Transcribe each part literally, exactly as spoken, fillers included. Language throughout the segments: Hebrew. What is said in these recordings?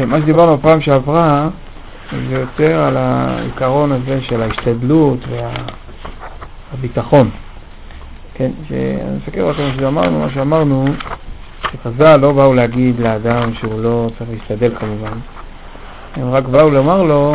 כן, מה שדיברנו בפעם שעברה זה יותר על העיקרון הזה של ההשתדלות והביטחון. כן, שאני מסתכל רק מה שאמרנו, מה שאמרנו, שחז"ל לא באו להגיד לאדם שהוא לא צריך להשתדל כמובן. הם רק באו לומר לו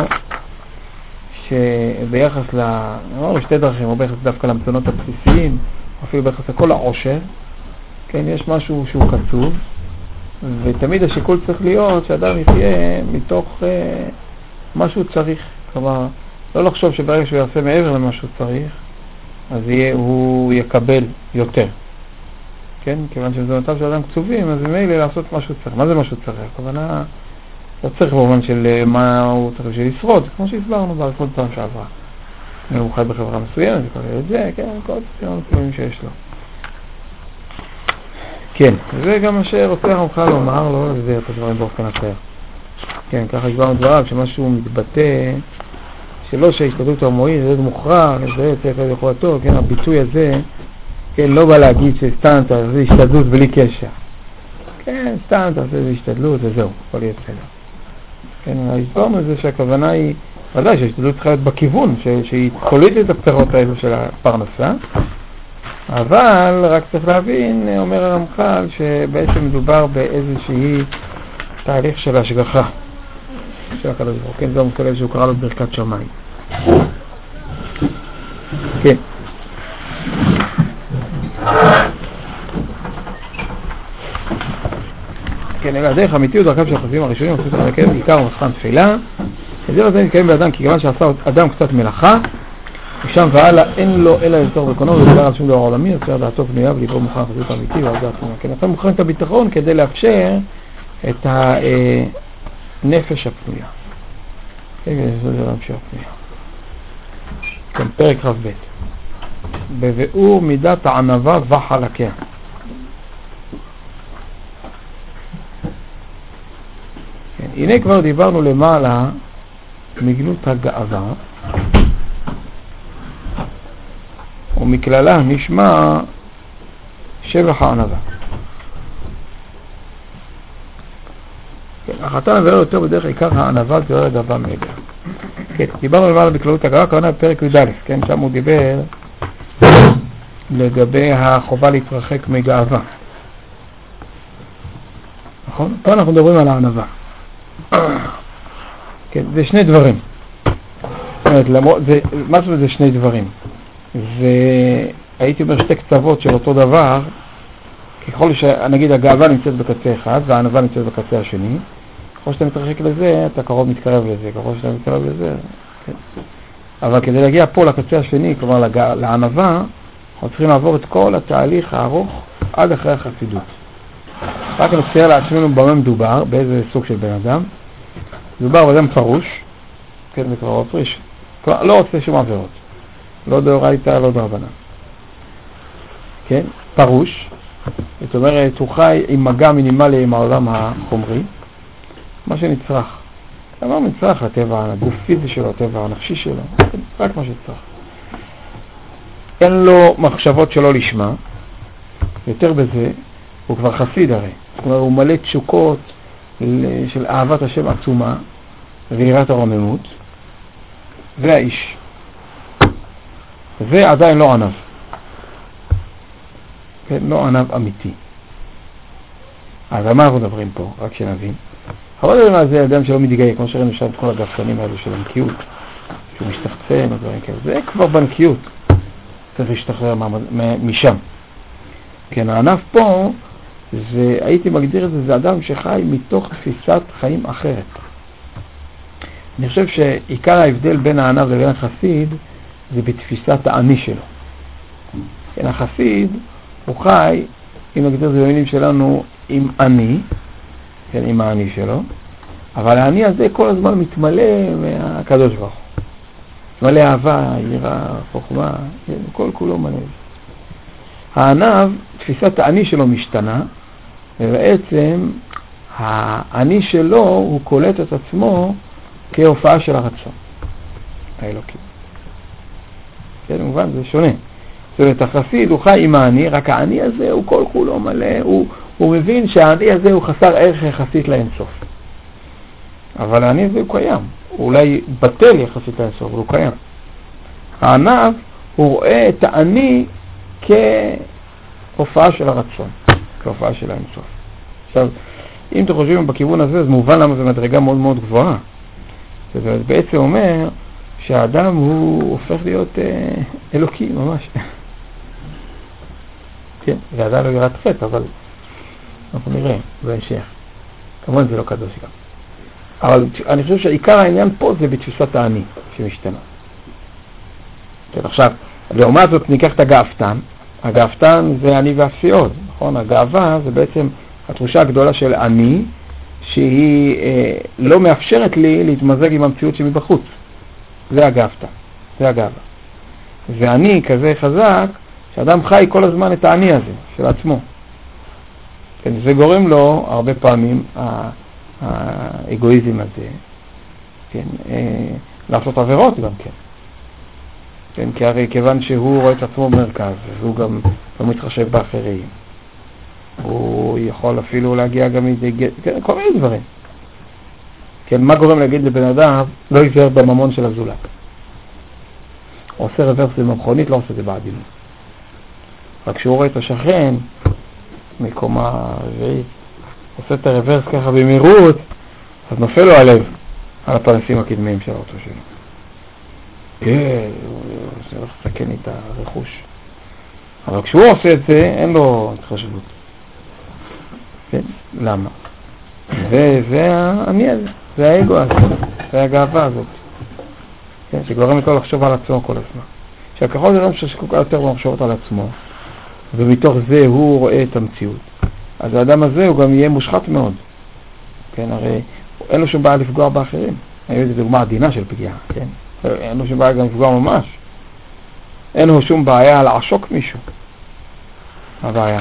שביחס ל... אמרנו שתי דרכים, או ביחס דווקא למתנות הבסיסיים, אפילו ביחס לכל העושר, כן, יש משהו שהוא קצוב, ותמיד השיקול צריך להיות שאדם יחיה מתוך אה, מה שהוא צריך. כלומר, לא לחשוב שברגע שהוא יעשה מעבר למה שהוא צריך, אז יהיה, הוא יקבל יותר. כן? כיוון שבזמנותיו של אדם קצובים, אז ממילא לעשות מה שהוא צריך. מה זה מה שהוא צריך? הכוונה, לא צריך במובן של מה הוא צריך בשביל לשרוד, כמו שהסברנו בערכות פעם שעברה. הוא חי בחברה מסוימת, וכל את זה, כן, כל הדברים שיש לו. כן, זה גם מה שרוצה הרמח"ל לומר, לא להסביר את הדברים באופן אחר. כן, ככה הסברנו דבריו, שמשהו מתבטא, שלא שההשתדלות המועיל, זה מוכרח, זה צריך ליכולתו, כן, הביטוי הזה, כן, לא בא להגיד שסתם תעשה השתדלות בלי קשר. כן, סתם תעשה השתדלות וזהו, כל יהיה בסדר. כן, הסברנו זה שהכוונה היא, ודאי שההשתדלות צריכה להיות בכיוון, שהיא קולטת את הפירות האלו של הפרנסה, אבל רק צריך להבין, אומר הרמח"ל, שבעצם מדובר באיזושהי תהליך של השגחה של הקדוש ברוך הוא. כן, זה המושג שהוא קרא לו ברכת שמיים. כן. כן, אלא הדרך האמיתיות דרכם של החסידים הראשונים, עושים את המקיים בעיקר ומסחן תפילה. הדרך הזה מתקיים באדם, כי כיוון שעשה אדם קצת מלאכה, ושם והלאה אין לו אלא לצור בקונו, ולדבר על שום דבר עולמי, יוצר דעתו פנויה ולבוא מוכן חסידות אמיתי ועל דעת פנויה. כן, אתה מוכן את הביטחון כדי לאפשר את הנפש הפנויה. כן, זה זה להמשיך הפנויה. כן, פרק חב ב' בביאור מידת הענווה וחלקיה. כן, הנה כבר דיברנו למעלה מגלות הגאווה, ומכללה נשמע שבח הענווה. כן, החתן מבאר יותר בדרך עיקר הענווה תיאור הגאווה מאליה. כן, דיברנו למעלה בכללות הגאווה, כוונה בפרק י"א, כן, שם הוא דיבר לגבי החובה להתרחק מגאווה. נכון? פה אנחנו מדברים על הענווה. כן, זה שני דברים. זאת אומרת, למרות, זה, משהו זה שני דברים. והייתי אומר שתי קצוות של אותו דבר, ככל שנגיד הגאווה נמצאת בקצה אחד והענווה נמצאת בקצה השני, ככל שאתה מתרחק לזה, אתה קרוב מתקרב לזה, ככל שאתה מתקרב לזה, כן. אבל כדי להגיע פה לקצה השני, כלומר לגע, לענווה, אנחנו צריכים לעבור את כל התהליך הארוך עד אחרי החסידות. רק נצייר לעצמנו במה מדובר, באיזה סוג של בן אדם. מדובר באדם פרוש, כן, זה כבר פריש, כלומר, לא רוצה שום עבירות. לא דאורייתא, לא דרבנן. כן? פרוש. זאת אומרת, הוא חי עם מגע מינימלי עם העולם החומרי. מה שנצרך. מה מצרך? הטבע הגופיזי שלו, הטבע הנפשי שלו. רק מה שצריך. אין לו מחשבות שלא לשמה. יותר בזה, הוא כבר חסיד הרי. זאת אומרת, הוא מלא תשוקות של אהבת השם עצומה ויראת הרוממות. והאיש. זה עדיין לא ענב. כן, לא ענב אמיתי. אז על מה אנחנו מדברים פה? רק שנבין. אבל לא יודע מה זה אדם שלא מתגאה, כמו שראינו שם את כל הגפנים האלו של הנקיות, שהוא משתחצן ודברים כאלה. זה כבר בנקיות. צריך להשתחרר משם. כן, הענב פה, זה, הייתי מגדיר את זה, זה אדם שחי מתוך תפיסת חיים אחרת. אני חושב שעיקר ההבדל בין הענב לבין החסיד, זה בתפיסת האני שלו. כן, החסיד הוא חי, אם נגדיר זה במילים שלנו, עם אני, כן, עם האני שלו, אבל האני הזה כל הזמן מתמלא מהקדוש ברוך הוא. מתמלא אהבה, יראה, חוכמה, כן, כל כולו מלא. הענב, תפיסת האני שלו משתנה, ובעצם האני שלו הוא קולט את עצמו כהופעה של הרצון האלוקי. כן, מובן, זה שונה. זאת אומרת, החסיד הוא חי עם האני, רק האני הזה הוא כל כולו מלא, הוא, הוא מבין שהאני הזה הוא חסר ערך יחסית לאינסוף. אבל האני הזה הוא קיים. הוא אולי בטל יחסית לאינסוף, אבל הוא קיים. הענב, הוא רואה את האני כהופעה של הרצון, כהופעה של האינסוף. עכשיו, אם אתם חושבים בכיוון הזה, אז מובן למה זו מדרגה מאוד מאוד גבוהה. זה בעצם אומר שהאדם הוא הופך להיות אה, אלוקי ממש. כן, זה עדיין לא יראת חטא, אבל אנחנו נראה בהמשך. כמובן זה לא קדוש גם. אבל אני חושב שעיקר העניין פה זה בתפיסת האני שמשתנה. כן, עכשיו, לעומת זאת ניקח את הגאוותן. הגאוותן זה אני ואפסי עוד, נכון? הגאווה זה בעצם התחושה הגדולה של אני, שהיא אה, לא מאפשרת לי להתמזג עם המציאות שמבחוץ. זה הגאוותן, זה הגאווה. ואני כזה חזק, שאדם חי כל הזמן את האני הזה, של עצמו. כן, זה גורם לו הרבה פעמים, האגואיזם הזה, כן, אה, לעשות עבירות גם כן. כן, כי הרי כיוון שהוא רואה את עצמו במרכז, והוא גם לא מתחשב באחרים. הוא יכול אפילו להגיע גם לידי, כן, כל מיני דברים. כן, מה גורם להגיד לבן אדם, לא ייזהר בממון של הזולת. הוא עושה רוורס במכונית, לא עושה את זה בעדינות. רק כשהוא רואה את השכן, מקומה רביעית, עושה את הרוורס ככה במהירות, אז נופל לו הלב על הפנסים הקדמיים של האוטו שלו. כן, זה הולך לסכן את הרכוש. אבל כשהוא עושה את זה, אין לו התחשבות. כן, למה? וזה אני הזה, זה האגו הזה, זה הגאווה הזאת. כן, שגורמת לו לחשוב על עצמו כל הזמן. שהכחול זה לא ששקוק יותר במחשבות על עצמו, ומתוך זה הוא רואה את המציאות. אז האדם הזה הוא גם יהיה מושחת מאוד. כן, הרי אין לו שום בעיה לפגוע באחרים. אני יודע, זו דוגמה עדינה של פגיעה, כן? אין לו שום בעיה גם לפגוע ממש. אין לו שום בעיה לעשוק מישהו. הבעיה.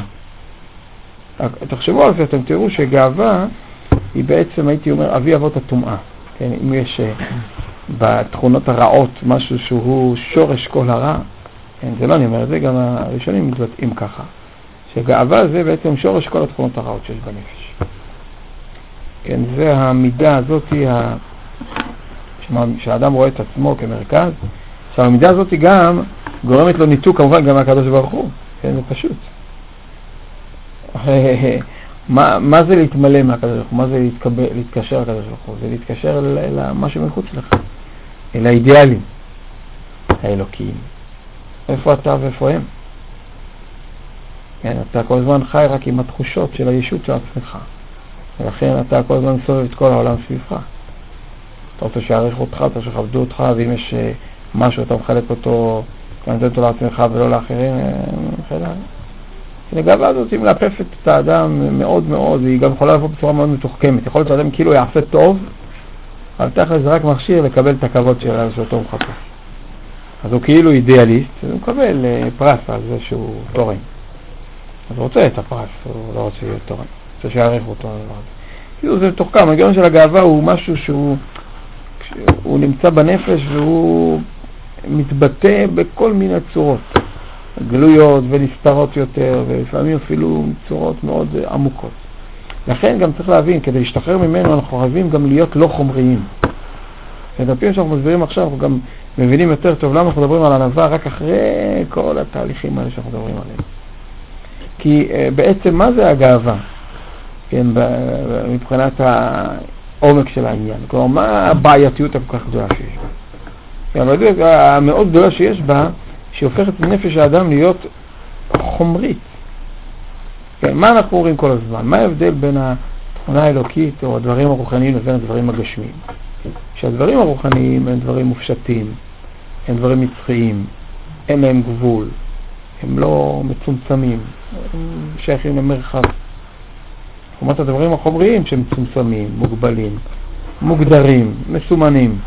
תחשבו על זה, אתם תראו שגאווה היא בעצם, הייתי אומר, אבי אבות הטומאה. כן, אם יש בתכונות הרעות משהו שהוא שורש כל הרע, כן, זה לא אני אומר, זה גם הראשונים מתבטאים ככה. שגאווה זה בעצם שורש כל התכונות הרעות שיש בנפש. כן, זה המידה הזאת, ה... שהאדם רואה את עצמו כמרכז. עכשיו, המידה הזאת גם גורמת לו ניתוק, כמובן, גם מהקדוש ברוך הוא. כן, זה פשוט. מה, מה זה להתמלא מהקדוש ברוך הוא? מה זה להתקבל, להתקשר לקדוש ברוך הוא? זה להתקשר למה שמחוץ לך. אל האידיאלים, האלוקיים. איפה אתה ואיפה הם? כן, אתה כל הזמן חי רק עם התחושות של הישות של עצמך. ולכן אתה כל הזמן מסובב את כל העולם סביבך. אתה רוצה שיעריך אותך, אתה רוצה שיכבדו אותך, ואם יש משהו אתה מחלק אותו, אתה נותן אותו לעצמך ולא לאחרים, חלק. הגאווה הזאת היא מלפפת את האדם מאוד מאוד, והיא גם יכולה לבוא בצורה מאוד מתוחכמת. יכול להיות שהאדם כאילו יעשה טוב, אבל תכף זה רק מכשיר לקבל את הכבוד שלו שאותו מחפש. אז הוא כאילו אידיאליסט, הוא מקבל פרס על זה שהוא תורם. אז הוא רוצה את הפרס, הוא לא רוצה להיות תורם. רוצה שיעריך אותו. כאילו זה מתוחכם, הגאון של הגאווה הוא משהו שהוא הוא נמצא בנפש והוא מתבטא בכל מיני צורות. גלויות ונסתרות יותר, ולפעמים אפילו צורות מאוד עמוקות. לכן גם צריך להבין, כדי להשתחרר ממנו אנחנו חייבים גם להיות לא חומריים. את הפעמים שאנחנו מסבירים עכשיו, אנחנו גם מבינים יותר טוב למה אנחנו מדברים על ענווה רק אחרי כל התהליכים האלה שאנחנו מדברים עליהם. כי בעצם מה זה הגאווה? כן, מבחינת העומק של העניין. כלומר, מה הבעייתיות הכל כך גדולה שיש בה? כן, הבעייתיות המאוד גדולה שיש בה, שהופכת את נפש האדם להיות חומרית. כן, מה אנחנו רואים כל הזמן? מה ההבדל בין התכונה האלוקית או הדברים הרוחניים לבין הדברים הגשמיים? שהדברים הרוחניים הם דברים מופשטים, הם דברים מצחיים, אין להם גבול, הם לא מצומצמים, הם שייכים למרחב. כלומר, הדברים החומריים שהם מצומצמים, מוגבלים, מוגדרים, מסומנים.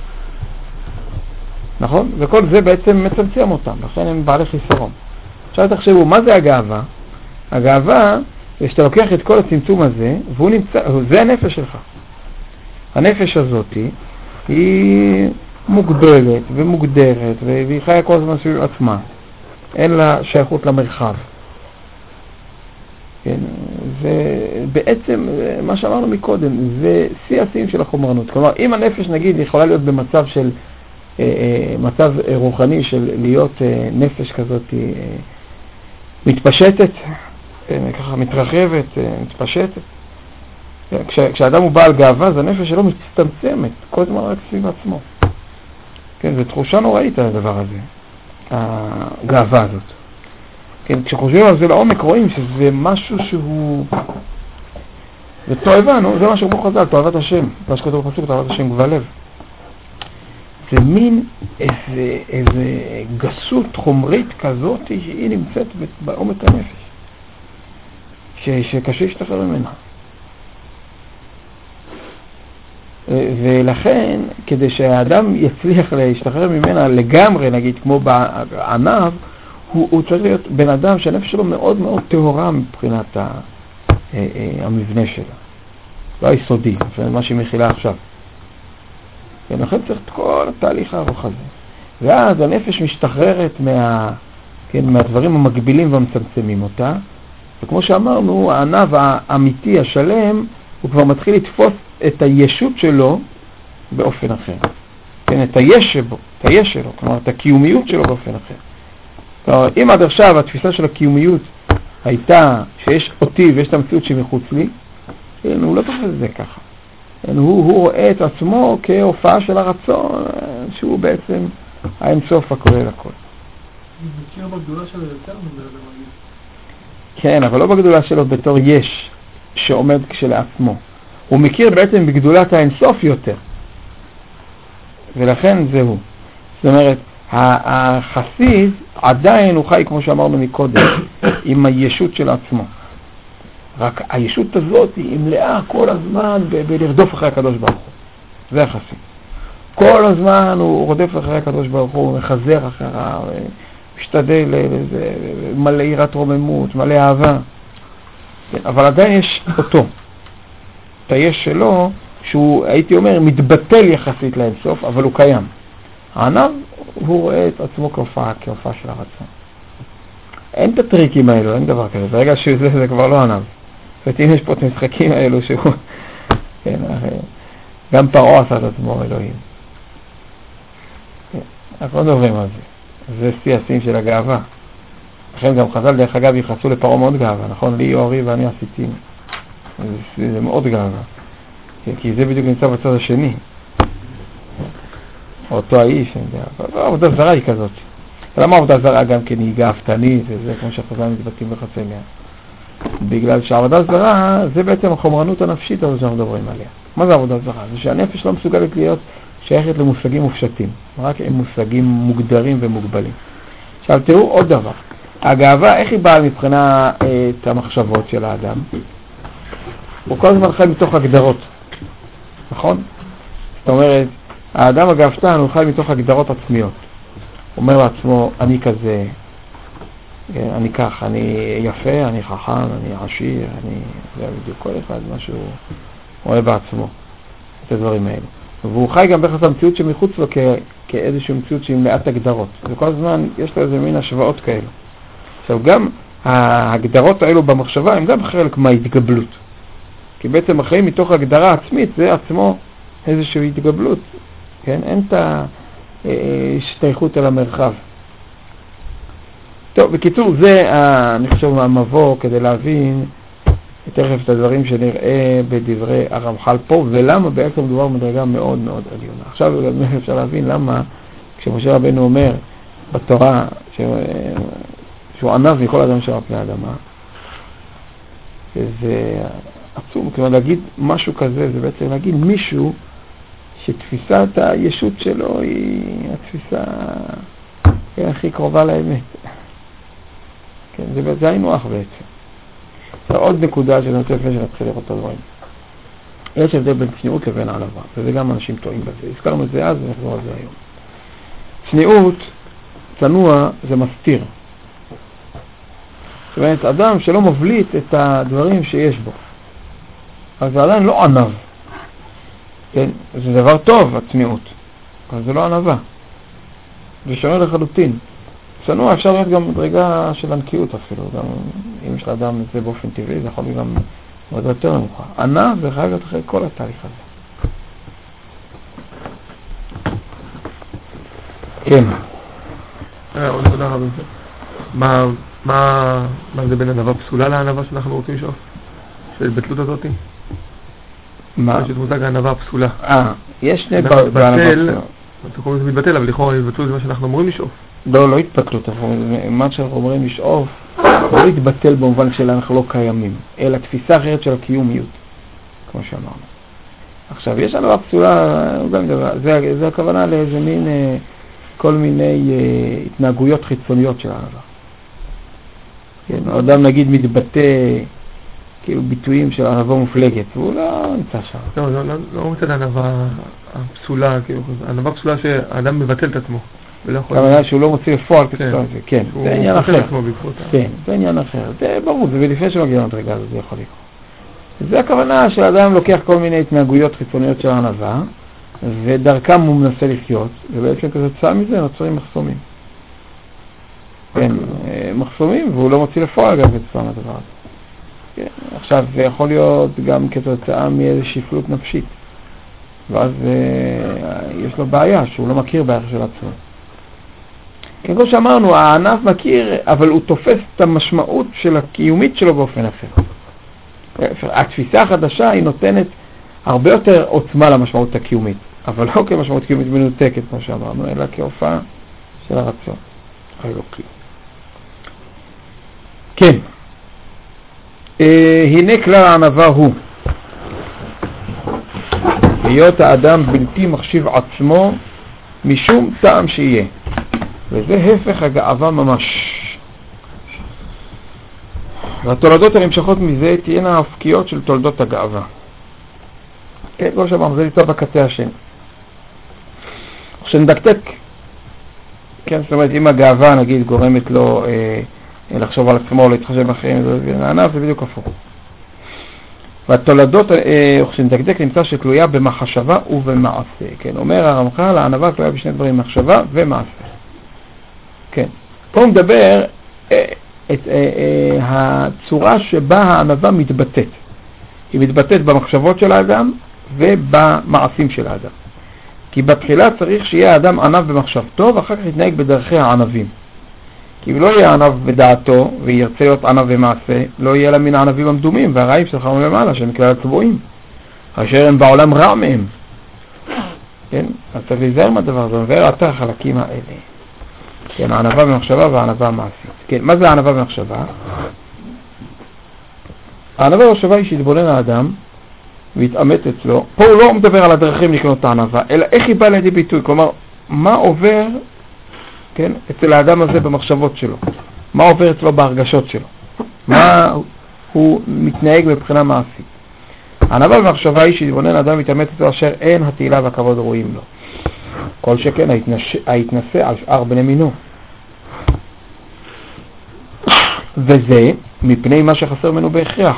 נכון? וכל זה בעצם מצמצם אותם, לכן הם בעלי חיסרון. עכשיו תחשבו, מה זה הגאווה? הגאווה זה שאתה לוקח את כל הצמצום הזה, והוא נמצא, זה הנפש שלך. הנפש הזאת היא מוגבלת ומוגדרת, והיא חיה כל הזמן סביב עצמה. אין לה שייכות למרחב. כן? ובעצם, מה שאמרנו מקודם, זה שיא השיאים של החומרנות. כלומר, אם הנפש, נגיד, יכולה להיות במצב של, מצב רוחני של להיות נפש כזאת מתפשטת, ככה מתרחבת, מתפשטת. כש, כשאדם הוא בעל גאווה, אז הנפש שלו מצטמצמת, כל הזמן רק סביב עצמו. כן, זו תחושה נוראית על הדבר הזה, הגאווה הזאת. כן, כשחושבים על זה לעומק רואים שזה משהו שהוא... זה תועבה, נו, זה מה שרבו חז"ל, תועבת השם, מה שכתוב בפסוק, תועבת השם גבל לב. זה מין איזה, איזה גסות חומרית כזאת שהיא נמצאת בעומק הנפש, ש, שקשה להשתחרר ממנה. ולכן, כדי שהאדם יצליח להשתחרר ממנה לגמרי, נגיד, כמו בענב, הוא, הוא צריך להיות בן אדם שהנפש שלו מאוד מאוד טהורה מבחינת ה, המבנה שלה. לא היסודי, מה שהיא מכילה עכשיו. ולכן צריך את כל התהליך הארוך הזה. ואז הנפש משתחררת מה, כן, מהדברים המגבילים והמצמצמים אותה. וכמו שאמרנו, הענב האמיתי, השלם, הוא כבר מתחיל לתפוס את הישות שלו באופן אחר. כן, את היש שבו, את היש שלו, כלומר, את הקיומיות שלו באופן אחר. כלומר, אם עד עכשיו התפיסה של הקיומיות הייתה שיש אותי ויש את המציאות שמחוץ לי, כן, הוא לא תופס את זה ככה. כן, הוא, הוא רואה את עצמו כהופעה של הרצון, שהוא בעצם האינסוף הכולל הכל. הוא מכיר בגדולה שלו יותר מזה למגיד. כן, אבל לא בגדולה שלו בתור יש שעומד כשלעצמו. הוא מכיר בעצם בגדולת האינסוף יותר. ולכן זהו. זאת אומרת, החסיד עדיין הוא חי, כמו שאמרנו מקודם, עם הישות של עצמו. רק הישות הזאת היא מלאה כל הזמן בלרדוף אחרי הקדוש ברוך הוא. זה החסיד. כל הזמן הוא רודף אחרי הקדוש ברוך הוא, הוא מחזר אחריו, משתדל, מלא יראת רוממות, מלא אהבה. אבל עדיין יש אותו. את היש שלו, שהוא, הייתי אומר, מתבטל יחסית לאינסוף, אבל הוא קיים. הענב, הוא רואה את עצמו כהופעה, כהופעה של הרצון. אין את הטריקים האלו, אין דבר כזה. ברגע שזה זה כבר לא ענב. זאת אומרת, אם יש פה את המשחקים האלו שהוא... כן, גם פרעה עשה את עצמו אלוהים. כן, אנחנו לא מדברים על זה. זה שיא השיאים של הגאווה. לכן גם חז"ל דרך אגב יחסו לפרעה מאוד גאווה, נכון? לי אורי ואני עשיתי. זה, זה מאוד גאווה. כי זה בדיוק נמצא בצד השני. אותו האיש, העבודה זרה היא כזאת. למה העבודה זרה גם כן היא גאוותנית, וזה כמו שהחז"ל מתבטאים בחצי מאה. בגלל שהעבודה זרה זה בעצם החומרנות הנפשית הזו שאנחנו מדברים עליה. מה זה עבודה זרה? זה שהנפש לא מסוגלת להיות שייכת למושגים מופשטים, רק עם מושגים מוגדרים ומוגבלים. עכשיו תראו עוד דבר. הגאווה, איך היא באה מבחינה את המחשבות של האדם? הוא כל הזמן חי מתוך הגדרות, נכון? זאת אומרת, האדם הגאוותן הוא חי מתוך הגדרות עצמיות. הוא אומר לעצמו, אני כזה, אני כך, אני יפה, אני חכם, אני עשיר, אני... זה בדיוק כל אחד, מה שהוא רואה בעצמו, את הדברים האלו. והוא חי גם ביחס המציאות שמחוץ לו כ... כאיזושהי מציאות שהיא מלאת הגדרות. וכל הזמן יש לו איזה מין השוואות כאלו. עכשיו, גם ההגדרות האלו במחשבה הם גם חלק מההתגבלות. כי בעצם החיים מתוך הגדרה עצמית זה עצמו איזושהי התגבלות. כן? אין את ההשתייכות אל המרחב. טוב, בקיצור, זה, אני חושב, המבוא כדי להבין תכף את הדברים שנראה בדברי הרמח"ל פה, ולמה בעצם מדובר מדרגה מאוד מאוד עליונה. עכשיו אפשר להבין למה כשמשה רבנו אומר בתורה שהוא ענב מכל אדם שעל פני האדמה, זה עצום. כלומר, להגיד משהו כזה זה בעצם להגיד מישהו שתפיסת הישות שלו היא התפיסה הכי קרובה לאמת. כן, זה, זה היינו אח בעצם. עוד נקודה שאני רוצה לפני שנתחיל לראות את הדברים. יש הבדל בין צניעות לבין העלבה, וזה גם אנשים טועים בזה. הזכרנו את זה אז ונחזור על זה היום. צניעות, צנוע, זה מסתיר. זאת אומרת, אדם שלא מבליט את הדברים שיש בו, אז זה עדיין לא ענב. כן? זה דבר טוב, הצניעות. אבל זה לא ענבה. זה שונה לחלוטין. צנוע אפשר להיות גם מדרגה של ענקיות אפילו, גם אם יש לאדם את זה באופן טבעי, זה יכול להיות גם מאוד יותר נמוכה. ענף זה חייב להיות אחרי כל התהליך הזה. כן. עוד תודה רבה. מה, מה, מה זה בין ענווה פסולה לענווה שאנחנו רוצים לשאוף? של התבטלות הזאת? מה? יש את מושג הענווה הפסולה. אה, יש שני בענווה פסולה. אתה קוראים לזה מתבטל, אבל לכאורה התבטלות זה מה שאנחנו אמורים לשאוף. לא, לא התבטלות, מה שאנחנו אומרים לשאוף, לא התבטל במובן של אנחנו לא קיימים, אלא תפיסה אחרת של הקיומיות, כמו שאמרנו. עכשיו, יש ענווה פסולה, זה, זה הכוונה לאיזה מין, כל מיני התנהגויות חיצוניות של הענווה. כן, האדם נגיד מתבטא כאילו ביטויים של ענווה מופלגת, והוא לא נמצא שם. לא, לא, לא, לא מצד הענווה הפסולה, כאילו, הענווה פסולה שהאדם מבטל את עצמו. כמובן שהוא לא מוציא לפועל כתוב זה, כן, זה עניין אחר. כן, זה עניין אחר. זה ברור, זה לפני שמגיע למדרגה הזאת, זה יכול לקרות. זה הכוונה שהאדם לוקח כל מיני התנהגויות חיצוניות של הענווה, ודרכם הוא מנסה לחיות, ובעצם כתוצאה מזה נוצרים מחסומים. כן, מחסומים, והוא לא מוציא לפועל גם כתוצאה מהדבר הזה. כן, עכשיו זה יכול להיות גם כתוצאה מאיזו שפלות נפשית, ואז יש לו בעיה שהוא לא מכיר בערך של עצמו. כן, כמו שאמרנו, הענף מכיר, אבל הוא תופס את המשמעות של הקיומית שלו באופן אחר. התפיסה החדשה היא נותנת הרבה יותר עוצמה למשמעות הקיומית, אבל לא כמשמעות קיומית מנותקת, כמו שאמרנו, אלא כהופעה של הרצון האלוקי. כן. אה, הנה כלל הענווה הוא להיות האדם בלתי מחשיב עצמו משום טעם שיהיה, וזה הפך הגאווה ממש. והתולדות הנמשכות מזה תהיינה ההפקיות של תולדות הגאווה. כן, כמו שאמרנו, זה נמצא בקצה השני. כשנדקדק, כן, זאת אומרת, אם הגאווה נגיד גורמת לו אה, לחשוב על עצמו או להתחשב באחרים, זה הענף, זה בדיוק הפוך. והתולדות, אה, כשנדקדק, נמצא שתלויה במחשבה ובמעשה. כן, אומר הרמח"ל, הענווה תלויה בשני דברים, מחשבה ומעשה. כן, פה הוא מדבר אה, את אה, אה, הצורה שבה הענווה מתבטאת. היא מתבטאת במחשבות של האדם ובמעשים של האדם. כי בתחילה צריך שיהיה האדם ענב במחשבתו, ואחר כך יתנהג בדרכי הענבים. כי אם לא יהיה ענב בדעתו, וירצה להיות ענב במעשה, לא יהיה לה מן הענבים המדומים, והרעים שלך מלמעלה, שהם כלל הצבועים, אשר הם בעולם רע מהם. כן? אז צריך להיזהר מהדבר הזה, מבאר את החלקים האלה. כן, הענבה במחשבה והענבה מעשית. כן, מה זה הענבה במחשבה? הענבה במחשבה היא שהתבונן האדם, והתאמת אצלו. פה הוא לא מדבר על הדרכים לקנות את הענווה, אלא איך היא באה לידי ביטוי. כלומר, מה עובר, כן, אצל האדם הזה במחשבות שלו? מה עובר אצלו בהרגשות שלו? מה הוא מתנהג מבחינה מעשית? הענווה במחשבה היא שהתבונן האדם והתאמת אצלו אשר אין התהילה והכבוד ראויים לו. כל שכן ההתנשא על שאר בני מינו. וזה מפני מה שחסר ממנו בהכרח.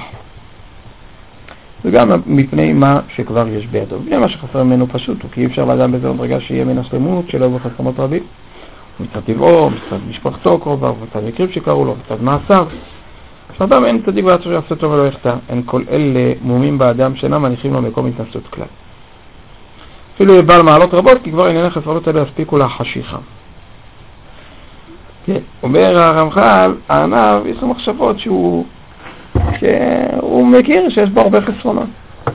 וגם מפני מה שכבר יש בידו. מפני מה שחסר ממנו פשוט, כי אי אפשר לאדם בזה מדרגה שיהיה מן השלמות שלו בחסרונות רבים. מצד טבעו, מצד משפחתו קרובה, מצד מקרים שקראו לו, מצד מעשיו. שאדם אין צדיק ועד שיעשה טוב ולא יחטא. אין כל אלה מומים באדם שאינם מניחים לו מקום התנסות כלל. אפילו יהיה בעל מעלות רבות, כי כבר ענייני חסרונות האלה יספיקו להחשיכה. כן, אומר הרמח"ל, הענב יש לו מחשבות שהוא שהוא מכיר שיש בו הרבה חסרונות.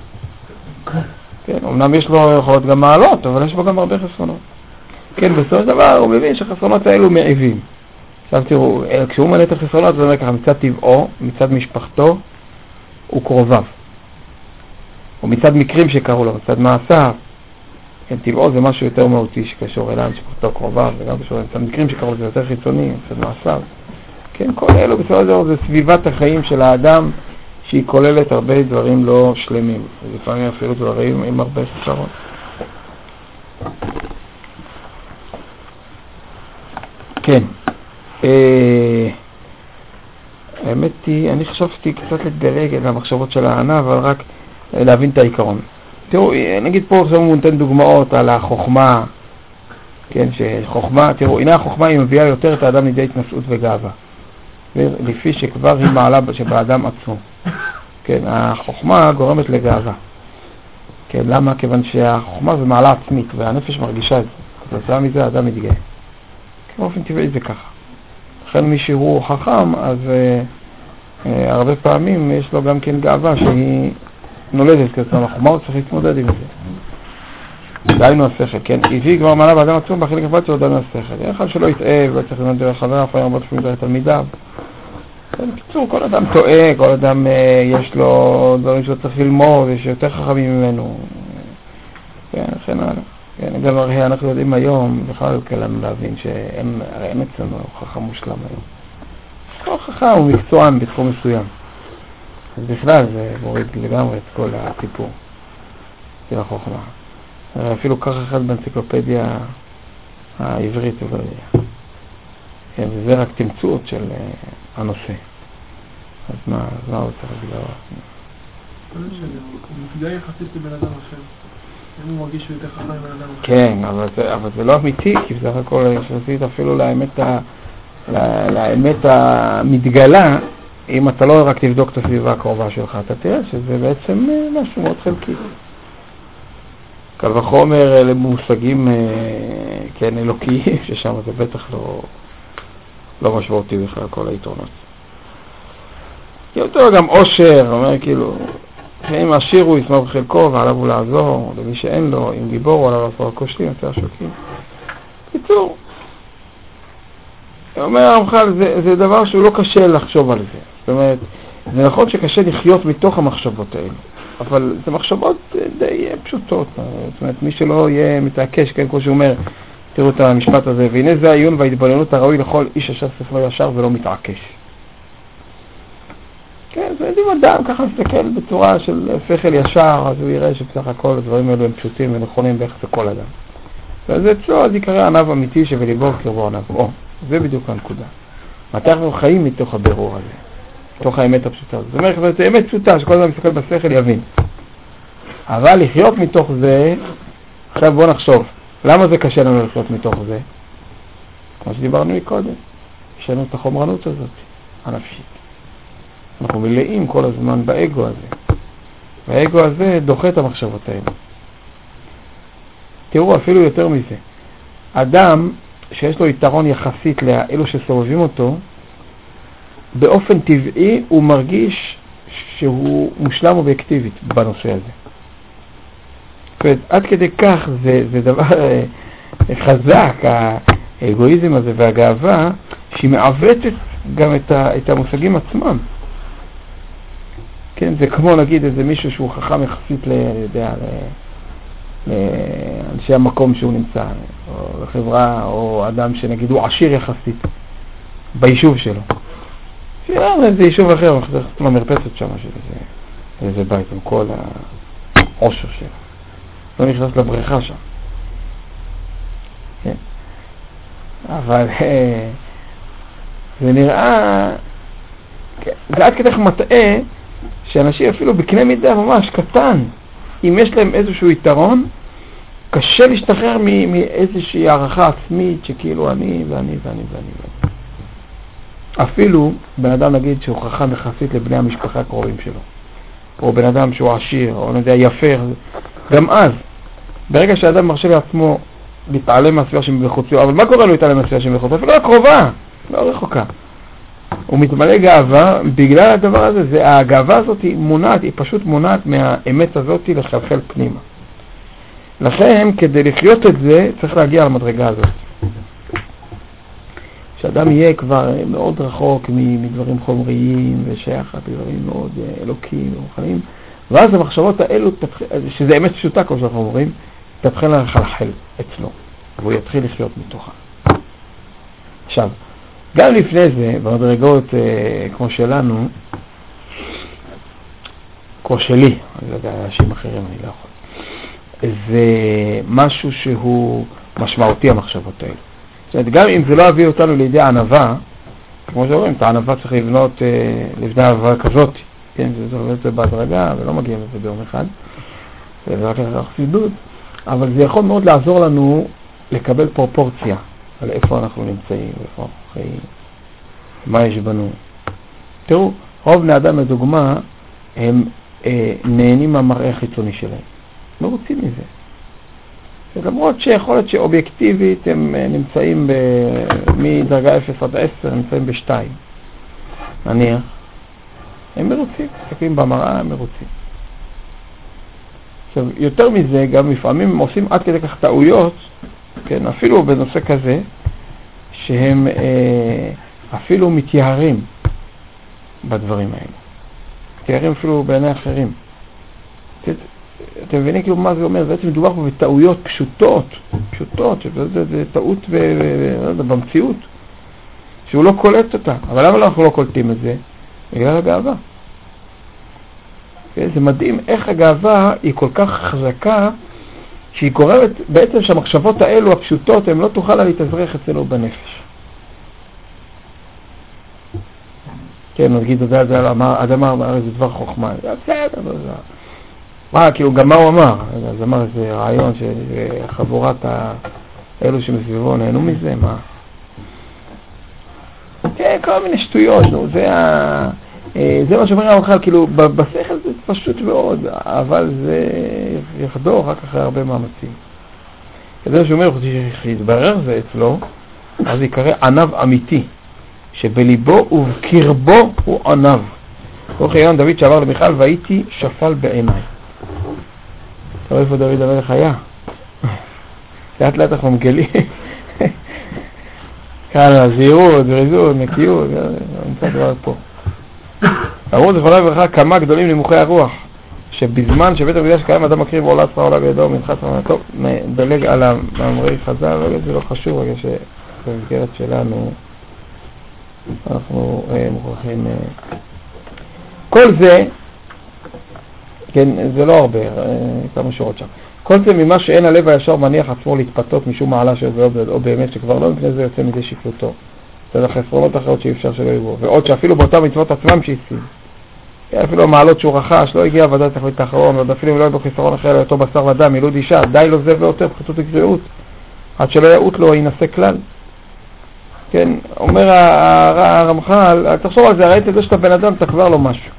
כן, אמנם יש לו יכולות גם מעלות, אבל יש בו גם הרבה חסרונות. כן, בסופו של דבר הוא מבין שהחסרונות האלו מעיבים. עכשיו תראו, כשהוא מנה את החסרונות, זה אומר ככה, מצד טבעו, מצד משפחתו, הוא קרוביו. ומצד מקרים שקראו לו, מצד מעשיו. כן, טבעו זה משהו יותר מהותי שקשור אליו, משפחתו קרוביו, וגם קשור מצד מקרים שקראו לו, זה יותר חיצוני, מצד מעשיו. כן, כל אלו בסופו של דבר זה סביבת החיים של האדם, שהיא כוללת הרבה דברים לא שלמים. לפעמים אפילו דברים עם הרבה חסרונות. כן. אה, האמת היא, אני חשבתי קצת לדרג את המחשבות של הענב, אבל רק להבין את העיקרון. תראו, נגיד פה עכשיו הוא נותן דוגמאות על החוכמה, כן, שחוכמה, תראו, הנה החוכמה היא מביאה יותר את האדם לידי התנשאות וגאווה. לפי שכבר היא מעלה שבאדם עצמו. כן, החוכמה גורמת לגאווה. כן, למה? כיוון שהחוכמה זה מעלה עצמית, והנפש מרגישה את זה. אז זה מזה האדם מתגאה. באופן טבעי זה ככה. לכן מי שהוא חכם, אז אה, אה, הרבה פעמים יש לו גם כן גאווה שהיא נולדת כזאת. החוכמה הוא צריך להתמודד עם זה. דיינו השכל, כן? הביא כבר מעלה באדם עצמו, בחלק הפרט שלו דיינו השכל. אין אחד שלא יתאהב, לא צריך ללמוד דרך חבר, אפילו הרבה תפועים דרך תלמידיו. בקיצור, כל אדם טועה, כל אדם אה, יש לו דברים שהוא צריך ללמוד, יש יותר חכמים ממנו. כן, וכן הלאה. כן, גם הרי אנחנו יודעים היום, בכלל כלנו להבין שאין אין אצלנו חכם מושלם היום. כל חכם הוא מקצוען בתחום מסוים. אז בכלל זה מוריד לגמרי את כל הסיפור של החוכמה. אפילו כך אחד באנציקלופדיה העברית, הוא לא יודע. כן, וזה רק תמצאות של uh, הנושא. אז מה, אז מה הוא צריך להגיד לו? הוא מתגאה יחסית לבן אדם אחר. אם הוא מרגיש שהוא יותר חכם מבן אדם אחר. כן, אבל זה, אבל זה לא אמיתי, כי בסך הכל יחסית אפילו לאמת, ה, לה, לאמת המתגלה, אם אתה לא רק תבדוק את הסביבה הקרובה שלך, אתה תראה שזה בעצם משהו מאוד חלקי. קל וחומר למושגים כן, אלוקיים, ששם זה בטח לא, לא משמעותי בכלל כל היתרונות. יותר גם עושר, אומר כאילו, אם עשיר הוא ישמח בחלקו ועליו הוא לעזור, למי שאין לו, אם גיבור הוא עליו לעזור הכושלים, יותר שוקים. קיצור, אומר הרמח"ל, זה, זה דבר שהוא לא קשה לחשוב על זה. זאת אומרת, זה נכון שקשה לחיות מתוך המחשבות האלה, אבל זה מחשבות די פשוטות. זאת אומרת, מי שלא יהיה מתעקש, כן, כמו שהוא אומר, תראו את המשפט הזה, והנה זה העיון וההתבוננות הראוי לכל איש אשר שכלו ישר ולא מתעקש. כן, זה אם אדם ככה מסתכל בצורה של שכל ישר, אז הוא יראה שבסך הכל הדברים האלו הם פשוטים ונכונים ביחס לכל אדם. וזה אצלו, אז יקרא ענב אמיתי שבליבו קרבו ענב. או, זה בדיוק הנקודה. מתי אנחנו חיים מתוך הבירור הזה, מתוך האמת הפשוטה. זאת אומרת, זה אמת פשוטה שכל אדם מסתכל בשכל יבין. אבל לחיות מתוך זה, עכשיו בוא נחשוב, למה זה קשה לנו לחיות מתוך זה? כמו שדיברנו מקודם, יש לנו את החומרנות הזאת, הנפשית. אנחנו מלאים כל הזמן באגו הזה. והאגו הזה דוחה את המחשבות האלה. תראו, אפילו יותר מזה. אדם שיש לו יתרון יחסית לאלו שסובבים אותו, באופן טבעי הוא מרגיש שהוא מושלם אובייקטיבית בנושא הזה. עד כדי כך זה, זה דבר חזק, האגואיזם הזה והגאווה, שהיא מעוותת גם את, ה, את המושגים עצמם. כן, זה כמו נגיד איזה מישהו שהוא חכם יחסית ל, יודע, ל, לאנשי המקום שהוא נמצא, או לחברה, או אדם שנגיד הוא עשיר יחסית ביישוב שלו. שיראה איזה יישוב אחר, הוא חזר למרפסת שם של איזה, איזה בית עם כל העושר שלו. לא נכנס לבריכה שם. כן. אבל זה נראה, זה עד כדי מטעה שאנשים אפילו בקנה מידה ממש קטן, אם יש להם איזשהו יתרון, קשה להשתחרר מאיזושהי הערכה עצמית שכאילו אני ואני ואני ואני ואני. אפילו בן אדם נגיד שהוא חכם יחסית לבני המשפחה הקרובים שלו, או בן אדם שהוא עשיר, או נדע יפה, גם אז, ברגע שהאדם מרשה לעצמו להתעלם מהסביבה שמחוצה, אבל מה קורה לו להתעלם מהסביבה שמחוצה? אפילו לא קרובה, לא רחוקה. הוא מתמלא גאווה, בגלל הדבר הזה, זה, הגאווה הזאת היא מונעת, היא פשוט מונעת מהאמת הזאת לחלחל פנימה. לכן, כדי לחיות את זה, צריך להגיע למדרגה הזאת. שאדם יהיה כבר מאוד רחוק מדברים חומריים ושייך לדברים מאוד אלוקיים ומוכנים, ואז המחשבות האלו, שזה אמת פשוטה כמו שאנחנו אומרים, תתחיל לחלחל אצלו, והוא יתחיל לחיות מתוכה. עכשיו, גם לפני זה, במדרגות אה, כמו שלנו, כמו שלי, אני לא יודע, אנשים אחרים אני לא יכול, זה משהו שהוא משמעותי המחשבות האלה. זאת אומרת, גם אם זה לא הביא אותנו לידי ענווה, כמו שאומרים, את הענווה צריך לבנות, אה, לבנות ענווה כזאת, כן, זה עובד את זה בהדרגה, ולא מגיע לזה ביום אחד, זה רק חסידות, אבל זה יכול מאוד לעזור לנו לקבל פרופורציה על איפה אנחנו נמצאים, איפה אנחנו חיים. מה יש בנו? תראו, רוב בני אדם לדוגמה, הם אה, נהנים מהמראה החיצוני שלהם. מרוצים מזה. למרות שיכול להיות שאובייקטיבית הם נמצאים ב... מדרגה אפס עד עשר, נמצאים בשתיים. נניח. הם מרוצים, מסתכלים במראה, הם מרוצים. עכשיו, יותר מזה, גם לפעמים הם עושים עד כדי כך טעויות, כן, אפילו בנושא כזה, שהם אה, אפילו מתייהרים בדברים האלה. מתייהרים אפילו בעיני אחרים. אתם מבינים כאילו מה זה אומר? זה בעצם מדובר פה בטעויות פשוטות, פשוטות, שזה זה טעות ב, ב, ב, במציאות, שהוא לא קולט אותה. אבל למה אנחנו לא קולטים את זה? בגלל הגאווה. זה מדהים איך הגאווה היא כל כך חזקה, שהיא גורמת בעצם שהמחשבות האלו הפשוטות, הן לא תוכל להתאזרח אצלנו בנפש. כן, נגיד, אדם אמר איזה דבר חוכמה, זה בסדר, לא זה. מה, כאילו, גם מה הוא אמר? אז אמר איזה רעיון שחבורת האלו שמסביבו נהנו מזה, מה? כן, כל מיני שטויות, נו, זה ה... זה מה שאומר המחל, כאילו, בשכל זה פשוט מאוד, אבל זה יחדור רק אחרי הרבה מאמצים. כדי שאומר, שיתברר זה אצלו, אז יקרא ענב אמיתי, שבליבו ובקרבו הוא ענב. כל חיון דוד שעבר למיכל, והייתי שפל בעיניי. אתה רואה איפה דוד המלך היה? לאט לאט אנחנו מגלים. כאן, זהירות, זריזות, נקיות, נמצא דבר פה. אמרו זכרונה לברכה כמה גדולים נמוכי הרוח, שבזמן שבית המקדש קיים אדם מקריב עולה צרה עולה בידו מנחת רמנה. טוב, נדלג על המאמרי חז"ל, רגע זה לא חשוב, רגע שבמסגרת שלנו אנחנו אה, מוכרחים... אה... כל זה, כן, זה לא הרבה, אה, כמה שורות שם. כל זה ממה שאין הלב הישר מניח עצמו להתפתות משום מעלה של זה או באמת שכבר לא מפני זה יוצא מזה שפלותו. זה לחסרונות אחרות שאי אפשר שלא יבוא. ועוד שאפילו באותם מצוות עצמם שהשיג. אפילו המעלות שהוא רכש, לא הגיע ודאי תכלית האחרון, ועוד אפילו אם לא יבוא חיסרון אחר לאותו בשר ודם, ילוד אישה, די לו זה ואותר פחתות וקריאות, עד שלא יעוט לו ינסה כלל. כן, אומר הרמח"ל, תחשוב על זה, ראית את זה שאתה בן אדם, אתה כבר לא משהו.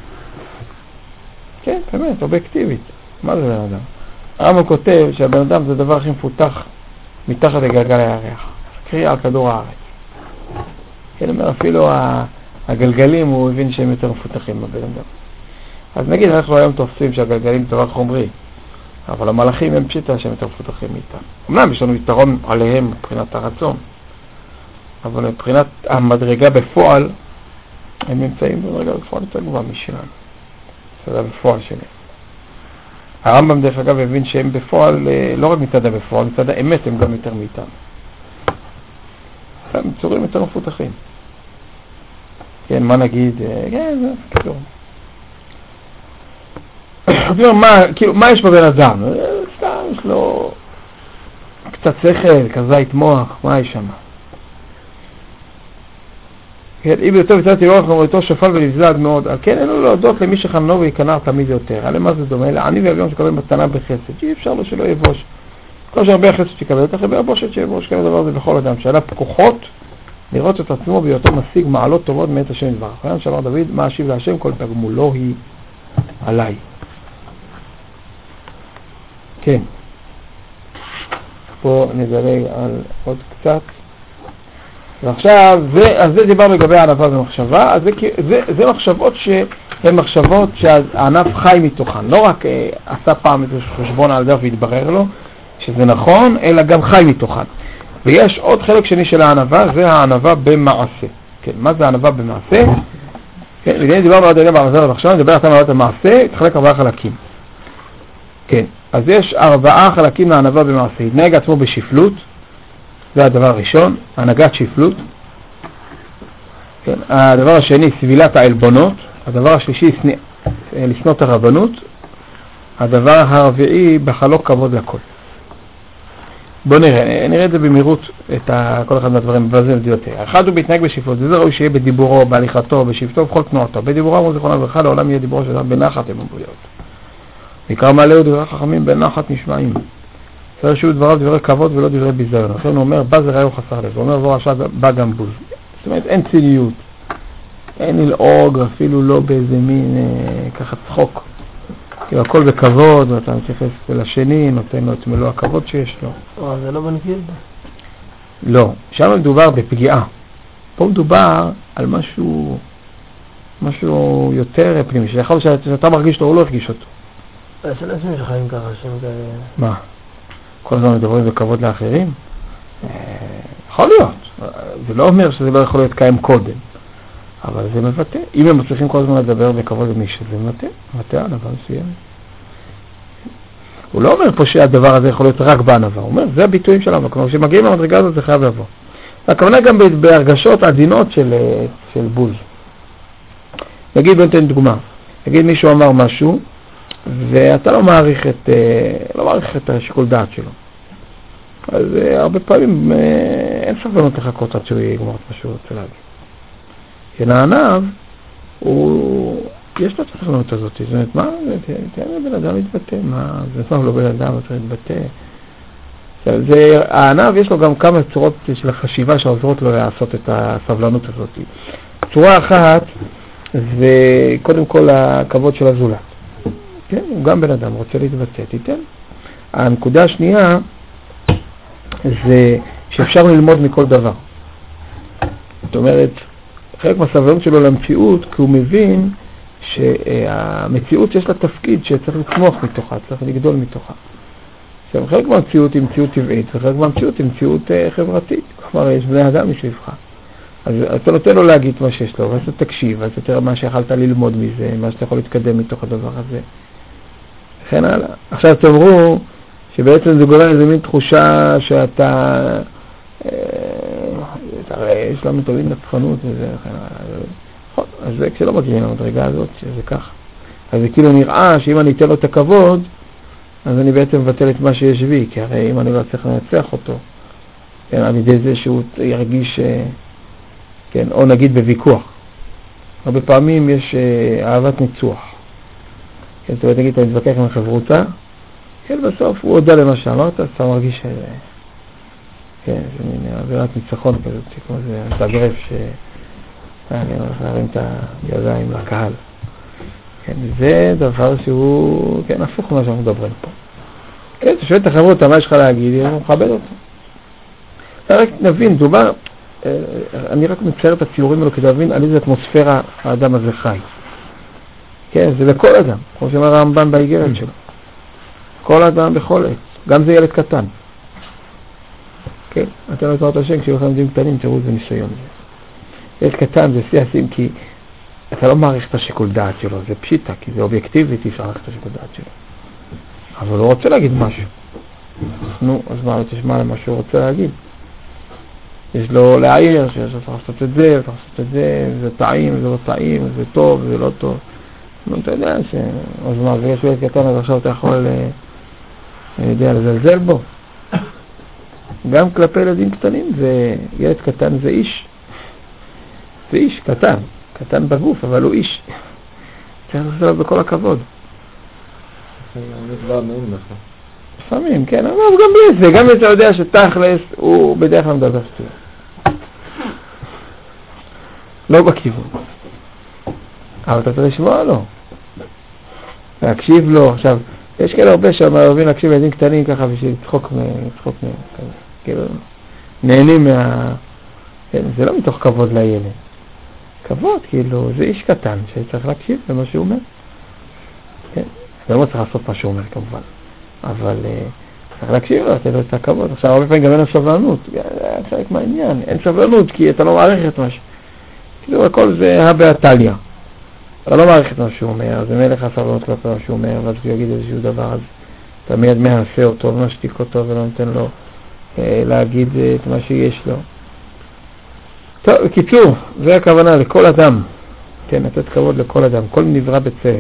כן, באמת, אובייקטיבית. מה זה בן אדם? הרמח"ל כותב שהבן אדם זה הדבר הכי מפותח מתחת לגלגל הירח. קריאה על כדור הארץ. כן, אומר, אפילו הגלגלים הוא הבין שהם יותר מפותחים בבן אדם. אז נגיד, אנחנו היום תופסים שהגלגלים דבר חומרי, אבל המלאכים הם פשיטה שהם יותר מפותחים מאיתם. אמנם יש לנו יתרון עליהם מבחינת הרצון, אבל מבחינת המדרגה בפועל, הם נמצאים במדרגה בפועל יותר גבוהה משלנו. זה בפועל שלהם. הרמב"ם דרך אגב הבין שהם בפועל, לא רק מצד הבפועל, מצד האמת הם גם יותר מאיתנו. הם צורים יותר מפותחים. כן, מה נגיד? כן, זה כתוב. מה, כאילו, מה יש בבן אדם? סתם, יש לו קצת שכל, כזית מוח, מה יש שם? כן, אם יותר וצד תלורך אמריתו שפל ונבזד מאוד, על כן אינו להודות למי שחמנו ויקנר תמיד יותר. על מה זה דומה? לעני ואביון שקבל מתנה בחסד, שאי אפשר לו שלא יבוש. כל שהרבה חסד שקבל, תכף יבושת שיבוש, כן הדבר הזה בכל אדם, שעלה פקוחות לראות את עצמו בהיותו משיג מעלות טובות מאת השם יתברך. חיים שאמר דוד, מה אשיב להשם כל תגמולו היא עליי. כן. פה נדלג על עוד קצת. ועכשיו, זה, אז זה דיבר לגבי הענווה ומחשבה, אז זה, זה, זה מחשבות שהן מחשבות שהענב חי מתוכן. לא רק אה, עשה פעם איזה חשבון על דף והתברר לו שזה נכון, אלא גם חי מתוכן. ויש עוד חלק שני של הענווה, זה הענווה במעשה. כן, מה זה הענווה במעשה? כן, לגבי דיברנו עד היום בענווה ומחשבה, נדבר עתה מעלות המעשה, תחלק ארבעה חלקים. כן, אז יש ארבעה חלקים לענווה במעשה. התנהג עצמו בשפלות, זה הדבר הראשון, הנהגת שפלות. כן, הדבר השני, סבילת העלבונות. הדבר השלישי, לשנות הרבנות. הדבר הרביעי, בחלוק כבוד לכל. בואו נראה, נראה את זה במהירות, את כל אחד מהדברים, וזה לדיותי. אחד הוא בהתנהג בשפלות, זה ראוי שיהיה בדיבורו, בהליכתו, בשבטו, בכל תנועתו. בדיבורו, אמרו זכרונה לברכה, לעולם יהיה דיבורו של אדם בנחת הם אמוריות. נקרא מעלה דברי חכמים בנחת נשמעים. צריך שהוא דבריו דברי כבוד ולא דברי ביזיון. לכן הוא אומר, בא זה ראי הוא חסר לב. הוא אומר, זו עכשיו בא גם בוז. זאת אומרת, אין ציניות. אין ללעוג, אפילו לא באיזה מין אה, ככה צחוק. כאילו הכל בכבוד, ואתה מתייחס לשני, נותן לו את מלוא הכבוד שיש לו. או, זה לא בנקילדה. לא, שם מדובר בפגיעה. פה מדובר על משהו, משהו יותר פנימי, שיכול שאתה מרגיש לו, הוא לא הרגיש אותו. יש אנשים שחיים ככה, שהם כאלה... מה? כל הזמן מדברים בכבוד לאחרים? יכול להיות. זה לא אומר שזה לא יכול להיות קיים קודם. אבל זה מבטא. אם הם מצליחים כל הזמן לדבר בכבוד למישהו, זה מבטא. מבטא על דבר מסוים. הוא לא אומר פה שהדבר הזה יכול להיות רק בענווה. הוא אומר, זה הביטויים שלנו. כלומר, כשמגיעים למדרגה הזאת זה חייב לבוא. הכוונה גם בהרגשות עדינות של, של בוז. נגיד, בוא ניתן דוגמה. נגיד מישהו אמר משהו, ואתה לא מעריך את, לא מעריך את השיקול דעת שלו. אז הרבה פעמים אין סבלנות לחכות עד שהוא יגמור את מה שהוא רוצה להגיד. כן, הענב, הוא... יש לו את הסבלנות הזאת. זאת אומרת, מה? תראה בן אדם מתבטא. מה? זה מה הוא לא בן אדם, אתה מתבטא. זה, הענב יש לו גם כמה צורות של החשיבה שעוזרות לו לעשות את הסבלנות הזאת. צורה אחת זה קודם כל הכבוד של הזולת. כן, הוא גם בן אדם, רוצה להתבטא, תיתן. הנקודה השנייה זה שאפשר ללמוד מכל דבר. זאת אומרת, חלק מהסבלנות שלו למציאות, כי הוא מבין שהמציאות יש לה תפקיד שצריך לתמוך מתוכה, צריך לגדול מתוכה. עכשיו, חלק מהמציאות היא מציאות טבעית, וחלק מהמציאות היא מציאות חברתית. כלומר, יש בני אדם מסביבך. אז אתה נותן לו להגיד מה שיש לו, ואז אתה תקשיב, ואז אתה תראה מה שיכולת ללמוד מזה, מה שאתה יכול להתקדם מתוך הדבר הזה. וכן הלאה. עכשיו תאמרו שבעצם זה גורם איזה מין תחושה שאתה, הרי יש לנו תמיד נצחנות וזה, וכן הלאה. אז זה כשלא מגיעים למדרגה הזאת, שזה כך. אז זה כאילו נראה שאם אני אתן לו את הכבוד, אז אני בעצם מבטל את מה שיש בי, כי הרי אם אני לא צריך לנצח אותו, כן, על ידי זה שהוא ירגיש, כן, או נגיד בוויכוח. הרבה פעמים יש אהבת ניצוח. כן, זאת אומרת, נגיד, אתה מתווכח עם החברותה, כן, בסוף הוא הודע למה שאמרת, אז אתה מרגיש, כן, זה מין עבירת ניצחון כזאת, כמו זה, אתה גרף ש... אני הולך להרים את הידיים לקהל. כן, זה דבר שהוא, כן, הפוך ממה שאנחנו מדברים פה. כן, אתה שואל את החברותה, מה יש לך להגיד, הוא מכבד אותו. רק נבין, דובר, אני רק מצייר את הציורים האלו כדי להבין על איזה אטמוספירה האדם הזה חי. כן, זה לכל אדם, כמו שאומר הרמב"ן באיגרת שלו. כל אדם בכל עת, גם זה ילד קטן. כן, אתם לא תראו את השם, כשיהיו לכם ילדים קטנים, תראו איזה ניסיון זה. ילד קטן זה סייסים, כי אתה לא מעריך את השיקול דעת שלו, זה פשיטה, כי זה אובייקטיבית, אי אפשר להעריך את השיקול דעת שלו. אבל הוא רוצה להגיד משהו. נו, אז מה, תשמע למה שהוא רוצה להגיד. יש לו להעיר, שיש לו צריך לעשות את זה, צריך לעשות את זה, זה טעים, זה לא טעים, זה טוב, זה לא טוב. נו, אתה יודע ש... אז מה, ויש ילד קטן, אז עכשיו אתה יכול, אני יודע, לזלזל בו. גם כלפי ילדים קטנים, זה... ילד קטן זה איש. זה איש קטן, קטן בגוף, אבל הוא איש. צריך לעשות לו בכל הכבוד. לפעמים, כן, אבל גם בלי זה, גם אתה יודע שתכלס הוא בדרך כלל מדבר שטויות. לא בכיוון. אבל אתה צריך לשמוע לו. להקשיב לו. עכשיו, יש כאלה הרבה שאוהבים להקשיב לילדים קטנים ככה בשביל לצחוק לצחוק כזה. כאילו, נהנים מה... זה לא מתוך כבוד לילד. כבוד, כאילו, זה איש קטן שצריך להקשיב למה שהוא אומר. כן, זה לא צריך לעשות מה שהוא אומר כמובן. אבל צריך להקשיב לו, לתת לו את הכבוד. עכשיו, הרבה פעמים גם אין סבלנות. זה חלק מהעניין. אין סבלנות כי אתה לא מעריך את משהו. כאילו, הכל זה הבאטליה. אתה לא מעריך את מה שהוא אומר, זה מלך הסבלנות כלפי מה שהוא אומר, ואז הוא יגיד איזשהו דבר, אז אתה מיד מהנסה אותו ומשתיק אותו ולא נותן לו אה, להגיד את מה שיש לו. טוב, בקיצור, זה הכוונה לכל אדם. כן, לתת כבוד לכל אדם, כל נברא בצלם.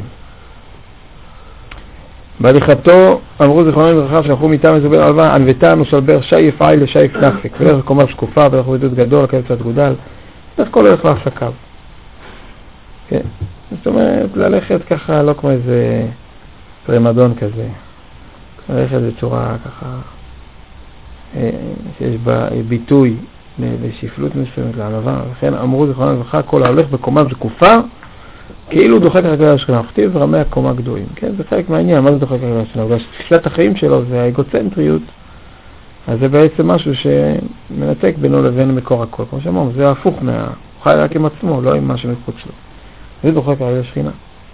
בהליכתו אמרו זיכרונם לברכה שהלכו מטעם איזו בן עלווה, ענוותם ושלבר שייף עי לשייף נפק, ולך קומה שקופה, ולך בידוד גדול, לקבל קצת גודל, איך כל הולך להפסקיו. כן, זאת אומרת, ללכת ככה, לא כמו איזה פרמדון כזה, ללכת בצורה ככה, שיש בה ביטוי לשפלות מסוימת, לענווה, וכן אמרו זיכרונם לברכה, כל ההולך בקומה זקופה, כאילו דוחק רגלי השכינה, וכתיב רמי הקומה גדולים. כן, זה חלק מהעניין, מה זה דוחק רגלי השכינה? בגלל שתפיסת החיים שלו זה האגוצנטריות, אז זה בעצם משהו שמנתק בינו לבין מקור הכל. כמו שאמרנו, זה הפוך מה... הוא חי רק עם עצמו, לא עם מה שמחוץ לו. זה דוחק רגלי השכינה.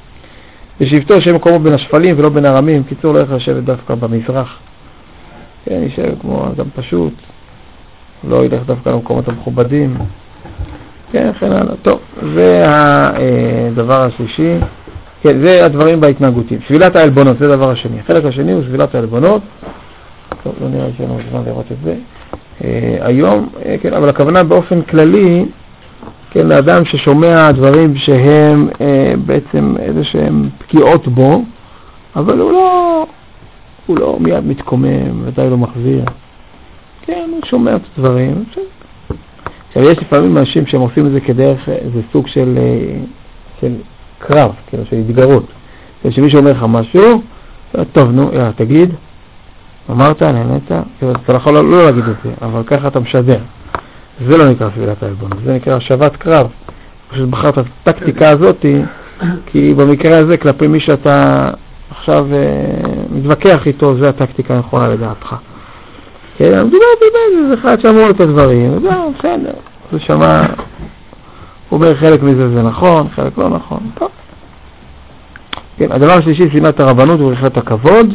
ושבטו שמקומו בין השפלים ולא בין הרמים, קיצור לא יכול לשבת דווקא במזרח. כן, יישב כמו אדם פשוט, לא ילך דווקא למקומות המכובדים. כן, כן, הלאה. טוב, זה הדבר השלישי. כן, זה הדברים בהתנהגותיים. סבילת העלבונות, זה הדבר השני. החלק השני הוא סבילת העלבונות. טוב, לא נראה שיש לנו זמן לראות את זה. היום, כן, אבל הכוונה באופן כללי, כן, לאדם ששומע דברים שהם בעצם איזה שהם פגיעות בו, אבל הוא לא, הוא לא מיד מתקומם, ודאי לא מחזיר. כן, הוא שומע את הדברים. עכשיו, יש לפעמים אנשים שהם עושים את זה כדרך, זה סוג של, של קרב, כאילו, של התגרות. כשמישהו אומר לך משהו, טוב, נו, יא, תגיד, אמרת, נהנית, אתה יכול לא, לא להגיד את זה, אבל ככה אתה משדר. זה לא נקרא סבילת העלבונות, זה נקרא השבת קרב. פשוט בחרת את הטקטיקה הזאת, כי במקרה הזה, כלפי מי שאתה עכשיו מתווכח איתו, זה הטקטיקה הנכונה לדעתך. כן, אני דיברתי באיזה, זה אחד שאמרו את הדברים, וזהו, בסדר. זה שמע, הוא אומר חלק מזה זה נכון, חלק לא נכון, טוב. כן, הדבר השלישי, שנאת הרבנות וריחת הכבוד.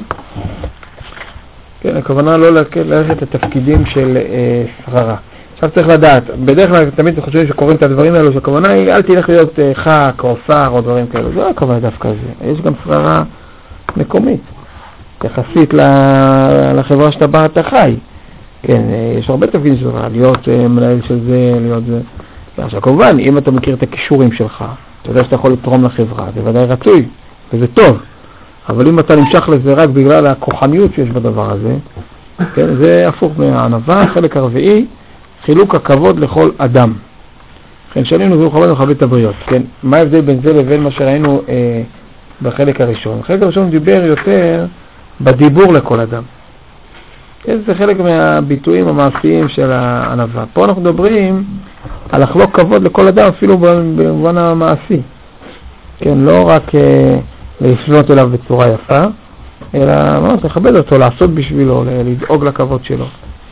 כן, הכוונה לא ללכת לתפקידים של אה, שררה. עכשיו צריך לדעת, בדרך כלל תמיד חושבים שקוראים את הדברים האלו, שהכוונה היא, אל תלך להיות אה, חק או שר או דברים כאלו, זה לא הכוונה דווקא זה. יש גם שררה מקומית, יחסית לחברה שאתה בה אתה חי. כן, יש הרבה תפקידים שלך, להיות uh, מנהל של זה, להיות זה. עכשיו, כמובן, אם אתה מכיר את הכישורים שלך, אתה יודע שאתה יכול לתרום לחברה, זה ודאי רצוי, וזה טוב. אבל אם אתה נמשך לזה רק בגלל הכוחניות שיש בדבר הזה, כן, זה הפוך מהענווה. החלק הרביעי, חילוק הכבוד לכל אדם. כן, שנינו זהו חבוד ומכבד את הבריות. כן, מה ההבדל בין זה לבין מה שראינו אה, בחלק הראשון? בחלק הראשון דיבר יותר בדיבור לכל אדם. זה חלק מהביטויים המעשיים של הענווה. פה אנחנו מדברים על לחלוק כבוד לכל אדם, אפילו במובן המעשי. כן, לא רק אה, לפנות אליו בצורה יפה, אלא ממש לכבד אותו, לעשות בשבילו, לדאוג לכבוד שלו.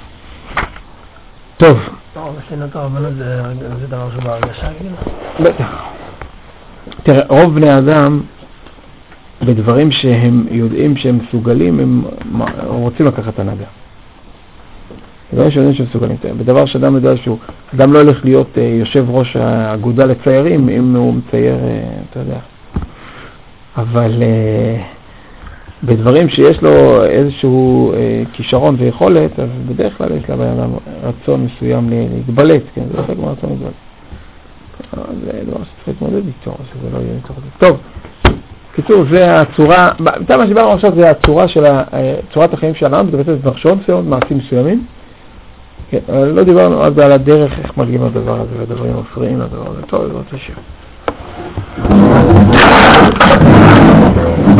טוב. טוב, שנאת הרבנות זה דבר שבהרגשה, כאילו? בטח. תראה, רוב בני אדם, בדברים שהם יודעים שהם מסוגלים, הם רוצים לקחת הנהגה. בדברים שיודעים שהם מסוגלים. בדבר שאדם יודע שהוא, אדם לא הולך להיות יושב ראש האגודה לציירים, אם הוא מצייר, אתה יודע. אבל בדברים שיש לו איזשהו כישרון ויכולת, אז בדרך כלל יש לאדם רצון מסוים להתבלט, כן? זה לא חלק מהרצון להתבלט. זה דבר שצריך להתמודד איתו, שזה לא יהיה איתו. טוב. קיצור, זה הצורה, בינתיים מה שדיברנו עכשיו זה הצורה של צורת החיים של העם, זה בעצם מחשבות מסוימות, מעשים מסוימים. כן, אבל לא דיברנו אז על הדרך איך מגיעים לדבר הזה, והדברים מפריעים לדבר הזה. טוב, זה לא תשאיר.